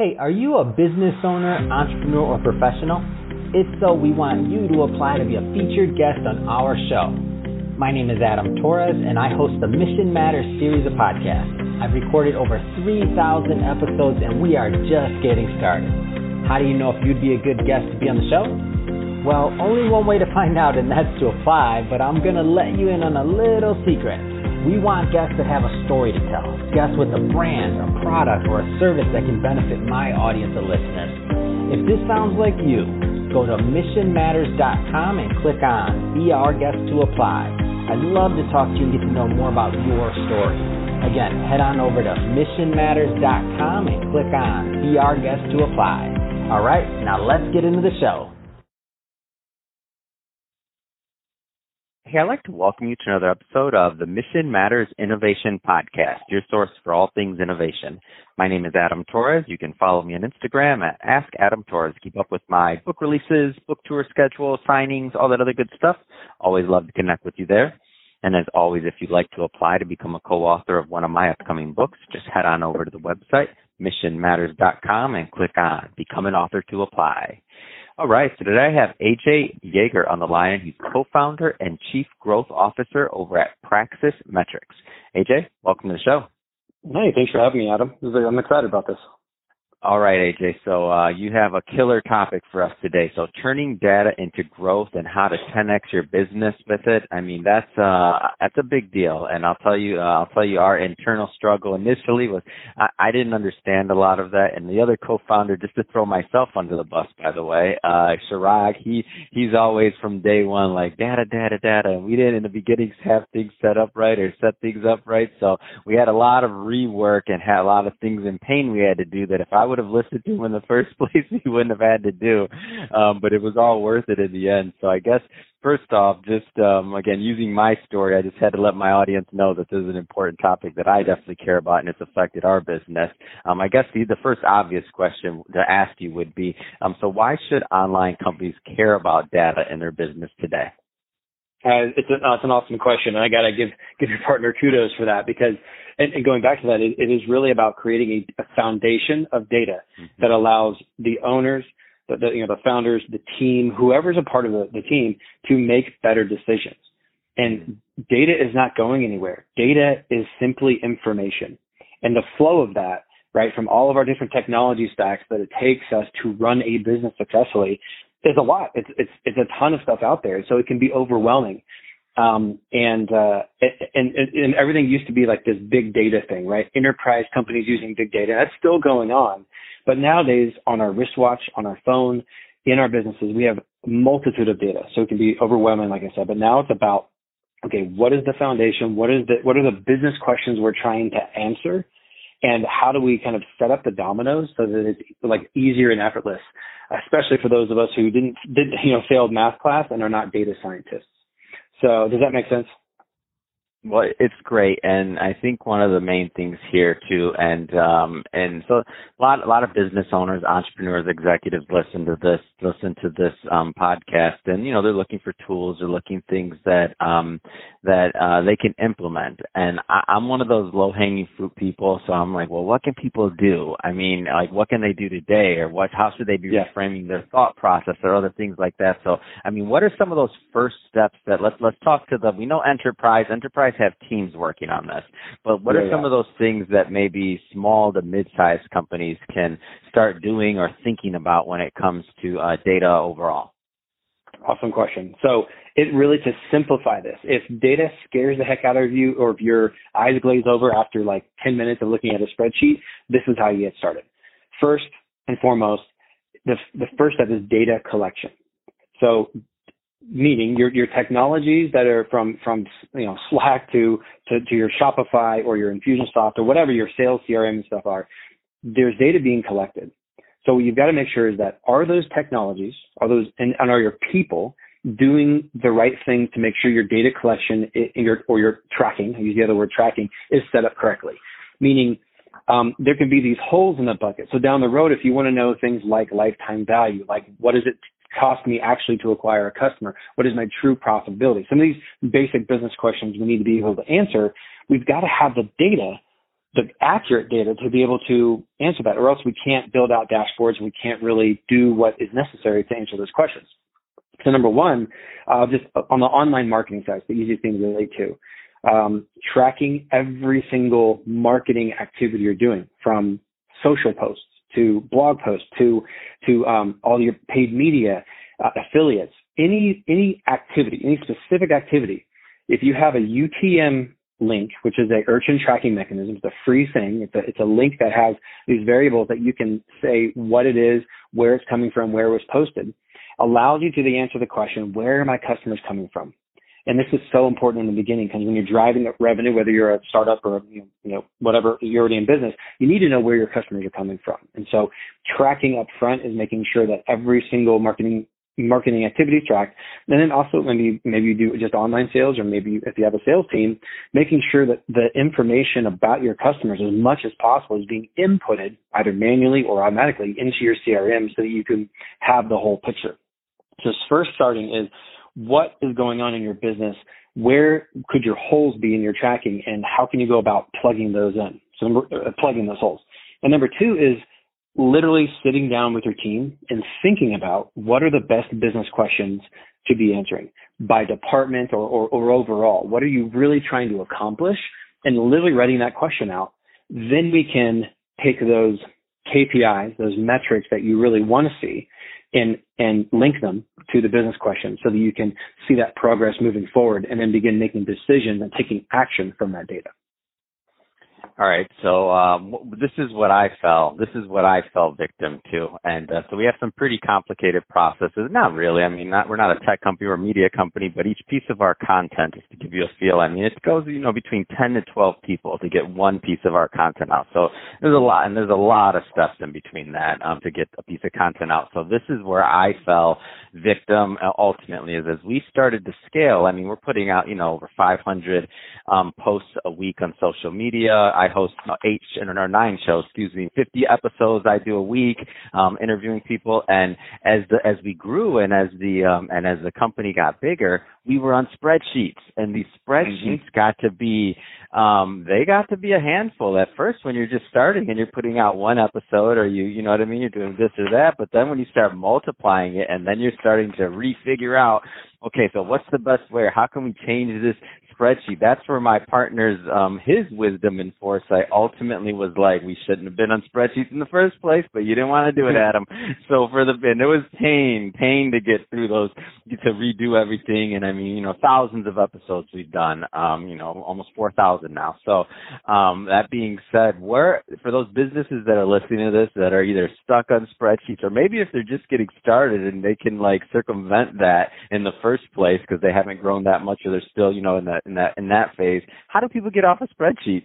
Hey, are you a business owner, entrepreneur, or professional? If so, we want you to apply to be a featured guest on our show. My name is Adam Torres, and I host the Mission Matters series of podcasts. I've recorded over 3,000 episodes, and we are just getting started. How do you know if you'd be a good guest to be on the show? Well, only one way to find out, and that's to apply, but I'm going to let you in on a little secret. We want guests that have a story to tell, guests with a brand, a product, or a service that can benefit my audience of listeners. If this sounds like you, go to missionmatters.com and click on Be Our Guest to apply. I'd love to talk to you and get to know more about your story. Again, head on over to missionmatters.com and click on Be Our Guest to apply. All right, now let's get into the show. Hey, I'd like to welcome you to another episode of the Mission Matters Innovation Podcast, your source for all things innovation. My name is Adam Torres. You can follow me on Instagram at AskAdamTorres. Keep up with my book releases, book tour schedule, signings, all that other good stuff. Always love to connect with you there. And as always, if you'd like to apply to become a co-author of one of my upcoming books, just head on over to the website, missionmatters.com, and click on Become an Author to apply. All right, so today I have AJ Yeager on the line. He's co-founder and chief growth officer over at Praxis Metrics. AJ, welcome to the show. Hey, thanks for having me, Adam. I'm excited about this. All right, AJ, so you have a killer topic for us today. So turning data into growth and how to 10x your business with it. I mean, that's a big deal. And I'll tell you, our internal struggle initially was I didn't understand a lot of that. And the other co-founder, just to throw myself under the bus, by the way, Chirag, he's always from day one like data. And we didn't in the beginning have things set up right or set things up right. So we had a lot of rework and had a lot of things in pain we had to do that if I would have listened to him in the first place, he wouldn't have had to do. But it was all worth it in the end. So I guess, first off, just, again, using my story, I just had to let my audience know that this is an important topic that I definitely care about and it's affected our business. I guess the first obvious question to ask you would be, so why should online companies care about data in their business today? It's an awesome question, and I got to give your partner kudos for that because, and going back to that, it is really about creating a foundation of data that allows the owners, the founders, the team, whoever's a part of the team to make better decisions. And data is not going anywhere. Data is simply information, and the flow of that, right, from all of our different technology stacks that it takes us to run a business successfully. There's a lot. It's a ton of stuff out there, so it can be overwhelming. And everything used to be like this big data thing, right? Enterprise companies using big data. That's still going on. But nowadays, on our wristwatch, on our phone, in our businesses, we have a multitude of data. So it can be overwhelming, like I said. But now it's about, okay, what is the foundation? What are the business questions we're trying to answer? And how do we kind of set up the dominoes so that it's like easier and effortless, especially for those of us who didn't failed math class and are not data scientists. So does that make sense? Well, it's great, and I think one of the main things here too, and so a lot of business owners, entrepreneurs, executives listen to this podcast, and they're looking for tools, they're looking things that they can implement. And I'm one of those low hanging fruit people, so I'm like, well, what can people do? I mean, like, what can they do today, or how should they be reframing their thought process, or other things like that? So, I mean, what are some of those first steps that let's talk to we know enterprise have teams working on this, but what are some of those things that maybe small to mid-sized companies can start doing or thinking about when it comes to data overall? Awesome question. So it really, to simplify this, if data scares the heck out of you or if your eyes glaze over after like 10 minutes of looking at a spreadsheet, this is how you get started. First and foremost, the first step is data collection. So meaning your technologies that are from Slack to your Shopify or your Infusionsoft or whatever your sales CRM and stuff are, there's data being collected. So what you've got to make sure is that are those technologies, and are your people doing the right things to make sure your data collection or your tracking, I use the other word tracking, is set up correctly. Meaning there can be these holes in the bucket. So down the road, if you want to know things like lifetime value, like what does it cost me actually to acquire a customer? What is my true profitability? Some of these basic business questions we need to be able to answer. We've got to have the data the accurate data to be able to answer that, or else we can't build out dashboards and we can't really do what is necessary to answer those questions. So number one, just on the online marketing side, it's the easiest thing to relate to. Tracking every single marketing activity you're doing, from social posts to blog posts to all your paid media, affiliates, any activity, any specific activity. If you have a UTM link, which is a urchin tracking mechanism, it's a free thing. It's a link that has these variables that you can say what it is, where it's coming from, where it was posted, allows you to answer the question, where are my customers coming from? And this is so important in the beginning, because when you're driving up revenue, whether you're a startup or whatever, you're already in business, you need to know where your customers are coming from. And so tracking up front is making sure that every single marketing activity is tracked. And then also maybe you do just online sales, or maybe if you have a sales team, making sure that the information about your customers as much as possible is being inputted either manually or automatically into your CRM so that you can have the whole picture. So first starting is, what is going on in your business? Where could your holes be in your tracking, and how can you go about plugging those in? So plugging those holes. And number two is literally sitting down with your team and thinking about what are the best business questions to be answering by department or overall. What are you really trying to accomplish? And literally writing that question out. Then we can take those KPIs, those metrics that you really want to see, and link them to the business question so that you can see that progress moving forward, and then begin making decisions and taking action from that data. All right, so this is what I fell victim to, and so we have some pretty complicated processes. Not really. I mean, we're not a tech company or a media company, but each piece of our content, just to give you a feel, I mean, it goes between 10 to 12 people to get one piece of our content out. So there's a lot of steps in between that to get a piece of content out. So this is where I fell victim ultimately, is as we started to scale. I mean, we're putting out over 500 posts a week on social media. I host 9 shows, 50 episodes I do a week, interviewing people. And as we grew, and as the company got bigger, we were on spreadsheets, and these spreadsheets got to be a handful at first when you're just starting and you're putting out one episode, or you know what I mean, you're doing this or that. But then when you start multiplying it, and then you're starting to refigure out, okay, so what's the best way? How can we change this spreadsheet? That's where my partner's his wisdom and foresight ultimately was like, we shouldn't have been on spreadsheets in the first place, but you didn't want to do it, Adam. So and it was pain to get through those, to redo everything. And I mean, thousands of episodes we've done, almost 4,000 now. So that being said, for those businesses that are listening to this that are either stuck on spreadsheets, or maybe if they're just getting started and they can circumvent that in the first place because they haven't grown that much, or they're still in that phase, how do people get off of spreadsheets?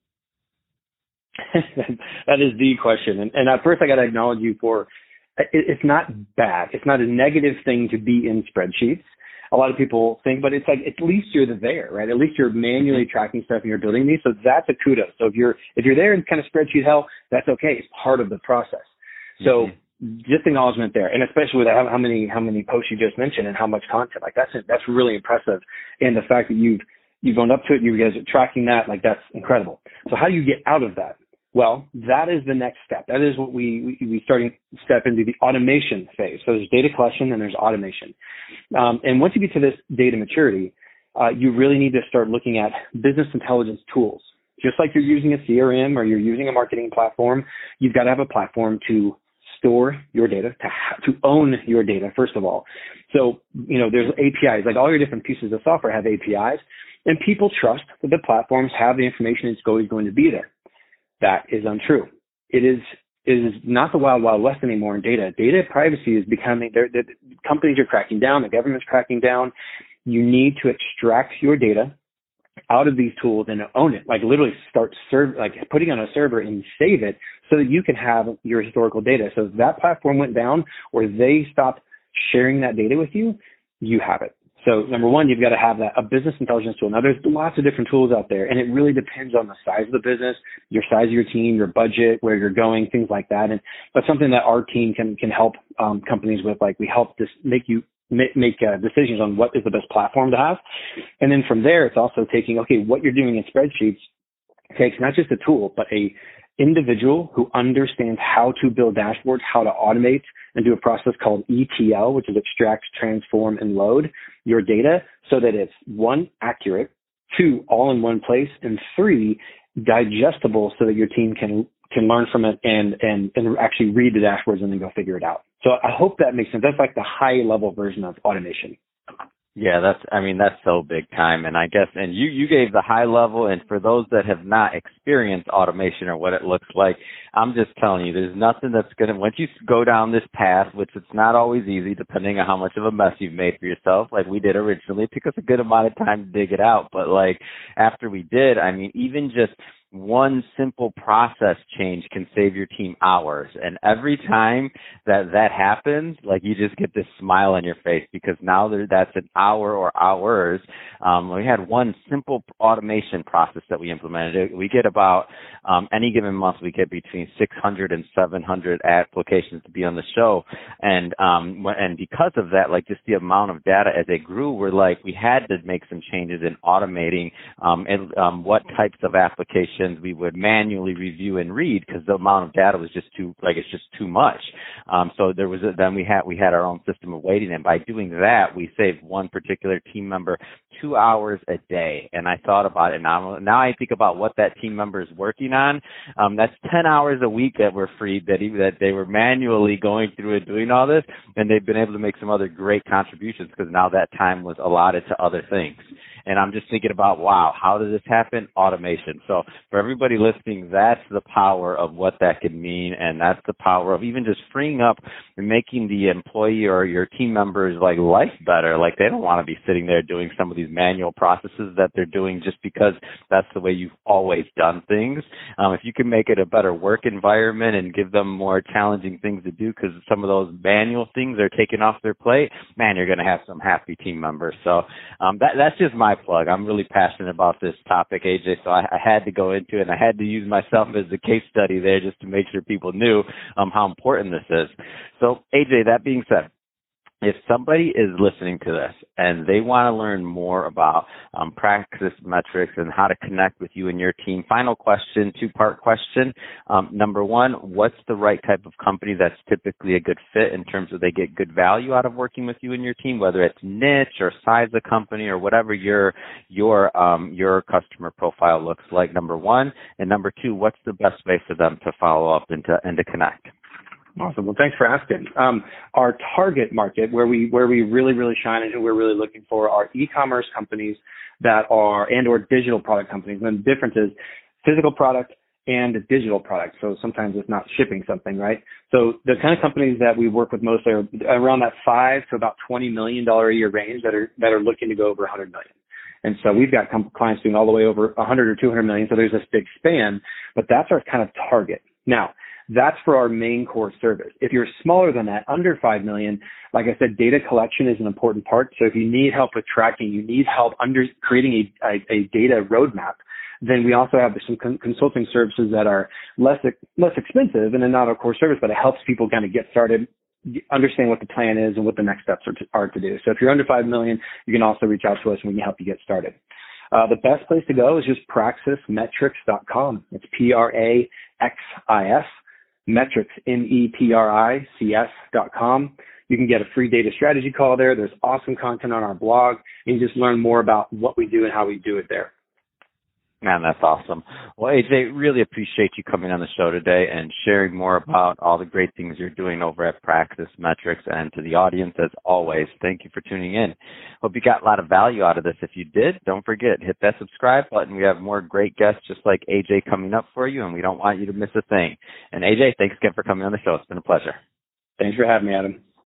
That is the question. And at first I got to acknowledge you for, it's not bad. It's not a negative thing to be in spreadsheets. A lot of people think, but it's at least you're there, right? At least you're manually tracking stuff and you're building these. So that's a kudos. So if you're there in kind of spreadsheet hell, that's okay. It's part of the process. So just acknowledgement there, and especially with how many posts you just mentioned and how much content, that's really impressive. And the fact that you've owned up to it, you guys are tracking that, that's incredible. So how do you get out of that? Well, that is the next step. That is what we starting to step into the automation phase. So there's data collection and there's automation. And once you get to this data maturity, you really need to start looking at business intelligence tools. Just like you're using a CRM or you're using a marketing platform, you've got to have a platform to store your data, to own your data, first of all. So, there's APIs, all your different pieces of software have APIs, and people trust that the platforms have the information it's always going to be there. That is untrue. It is not the wild, wild west anymore in data. Data privacy is becoming, the companies are cracking down, the government's cracking down. You need to extract your data out of these tools and own it, literally start putting on a server and save it so that you can have your historical data. So if that platform went down or they stopped sharing that data with you, you have it. So number one, you've got to have a business intelligence tool. Now there's lots of different tools out there, and it really depends on the size of the business, your size of your team, your budget, where you're going, things like that. And that's something that our team can help companies with. We help make decisions on what is the best platform to have. And then from there, it's also taking, what you're doing in spreadsheets, Okay, it's not just a tool, but a individual who understands how to build dashboards, how to automate and do a process called ETL, which is extract, transform, and load your data so that it's 1, accurate, 2, all in one place, and 3, digestible so that your team can learn from it and actually read the dashboards and then go figure it out. So I hope that makes sense. That's like the high level version of automation. Yeah, that's so big time. And I guess, and you gave the high level, and for those that have not experienced automation or what it looks like, I'm just telling you, there's nothing that's going to, once you go down this path, which it's not always easy depending on how much of a mess you've made for yourself, like we did originally, it took us a good amount of time to dig it out. But like after we did, I mean, even just one simple process change can save your team hours. And every time that happens, like you just get this smile on your face because now that's an hour or hours. We had one simple automation process that we implemented. We get about any given month, we get between 600 and 700 applications to be on the show. And because of that, like just the amount of data as it grew, we had to make some changes in automating what types of applications we would manually review and read because the amount of data was just too much. So we had our own system of waiting, and by doing that, we saved one particular team member 2 hours a day. And I thought about it. Now I think about what that team member is working on. That's 10 hours a week that were freed that they were manually going through and doing all this, and they've been able to make some other great contributions because now that time was allotted to other things. And I'm just thinking about, wow, how does this happen? Automation. So for everybody listening, that's the power of what that could mean. And that's the power of even just freeing up and making the employee or your team members life better. Like they don't want to be sitting there doing some of these manual processes that they're doing just because that's the way you've always done things. If you can make it a better work environment and give them more challenging things to do because some of those manual things are taken off their plate, man, you're going to have some happy team members. So that's just my plug. I'm really passionate about this topic, AJ, so I had to go into it, and I had to use myself as a case study there just to make sure people knew how important this is. So, AJ, that being said, if somebody is listening to this and they want to learn more about Praxis Metrics and how to connect with you and your team, final question, 2-part question. Number one, what's the right type of company that's typically a good fit in terms of they get good value out of working with you and your team, whether it's niche or size of company or whatever your customer profile looks like, number one. And number two, what's the best way for them to follow up and to connect? Awesome. Well, thanks for asking. Our target market, where we really, really shine and who we're really looking for, are e-commerce companies that are or digital product companies. And the difference is physical product and digital product. So sometimes it's not shipping something, right? So the kind of companies that we work with mostly are around that $5 to about $20 million a year range that are looking to go over $100 million. And so we've got clients doing all the way over 100 or 200 million. So there's this big span, but that's our kind of target. Now, that's for our main core service. If you're smaller than that, under 5 million, like I said, data collection is an important part. So if you need help with tracking, you need help creating a data roadmap, then we also have some consulting services that are less expensive and they're not a core service, but it helps people kind of get started, understand what the plan is and what the next steps are to do. So if you're under 5 million, you can also reach out to us and we can help you get started. The best place to go is just praxismetrics.com. It's PRAXIS. Metrics, METRICS.com. You can get a free data strategy call there. There's awesome content on our blog. You can just learn more about what we do and how we do it there. Man, that's awesome. Well, AJ, really appreciate you coming on the show today and sharing more about all the great things you're doing over at Praxis Metrics. And to the audience, as always, thank you for tuning in. Hope you got a lot of value out of this. If you did, don't forget, hit that subscribe button. We have more great guests just like AJ coming up for you, and we don't want you to miss a thing. And AJ, thanks again for coming on the show. It's been a pleasure. Thanks for having me, Adam.